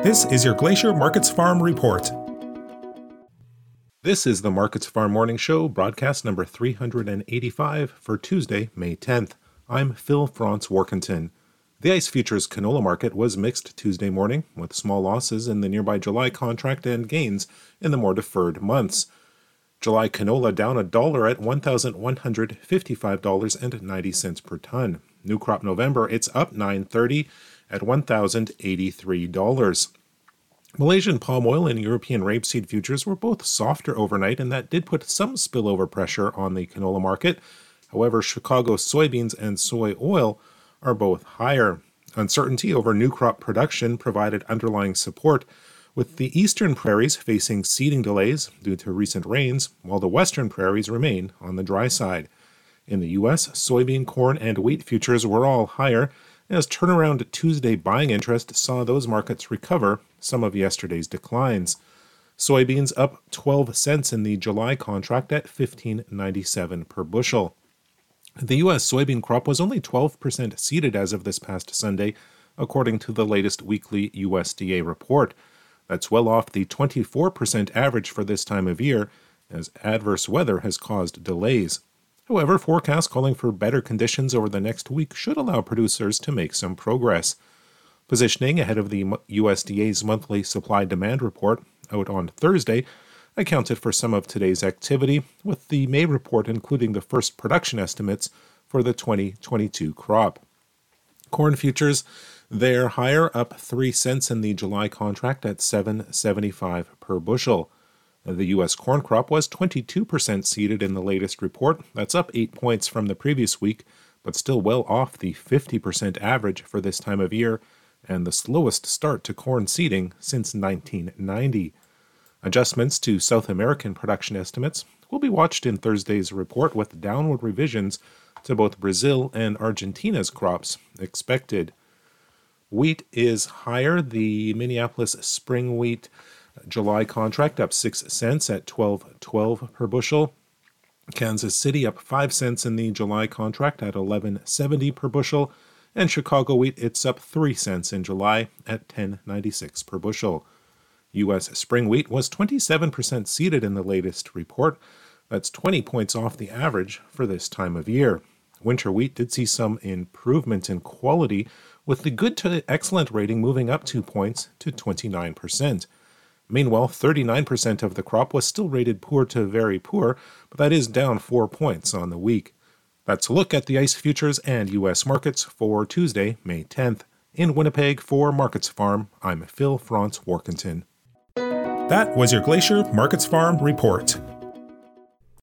This is your Glacier Markets Farm Report. This is the Markets Farm Morning Show, broadcast number 385 for Tuesday, May 10th. I'm Phil Franz-Warkentin. The ICE Futures canola market was mixed Tuesday morning, with small losses in the nearby July contract and gains in the more deferred months. July canola down $1 at $1,155.90 per ton. New crop November, it's up $9.30 at $1,083. Malaysian palm oil and European rapeseed futures were both softer overnight, and that did put some spillover pressure on the canola market. However, Chicago soybeans and soy oil are both higher. Uncertainty over new crop production provided underlying support, with the eastern prairies facing seeding delays due to recent rains, while the western prairies remain on the dry side. In the U.S., soybean, corn, and wheat futures were all higher, as turnaround Tuesday buying interest saw those markets recover some of yesterday's declines. Soybeans up 12 cents in the July contract at $15.97 per bushel. The U.S. soybean crop was only 12% seeded as of this past Sunday, according to the latest weekly USDA report. That's well off the 24% average for this time of year, as adverse weather has caused delays. However, forecasts calling for better conditions over the next week should allow producers to make some progress. Positioning ahead of the USDA's monthly supply-demand report out on Thursday accounted for some of today's activity, with the May report including the first production estimates for the 2022 crop. Corn futures, they're higher, up 3 cents in the July contract at $7.75 per bushel. The U.S. corn crop was 22% seeded in the latest report. That's up 8 points from the previous week, but still well off the 50% average for this time of year, and the slowest start to corn seeding since 1990. Adjustments to South American production estimates will be watched in Thursday's report, with downward revisions to both Brazil and Argentina's crops expected. Wheat is higher. The Minneapolis spring wheat July contract up 6 cents at $12.12 per bushel. Kansas City up 5 cents in the July contract at $11.70 per bushel. And Chicago wheat, it's up 3 cents in July at $10.96 per bushel. U.S. spring wheat was 27% seeded in the latest report. That's 20 points off the average for this time of year. Winter wheat did see some improvement in quality, with the good to excellent rating moving up 2 points to 29%. Meanwhile, 39% of the crop was still rated poor to very poor, but that is down 4 points on the week. That's a look at the ICE futures and U.S. markets for Tuesday, May 10th. In Winnipeg for Markets Farm, I'm Phil Franz-Warkentin. That was your Glacier Markets Farm Report.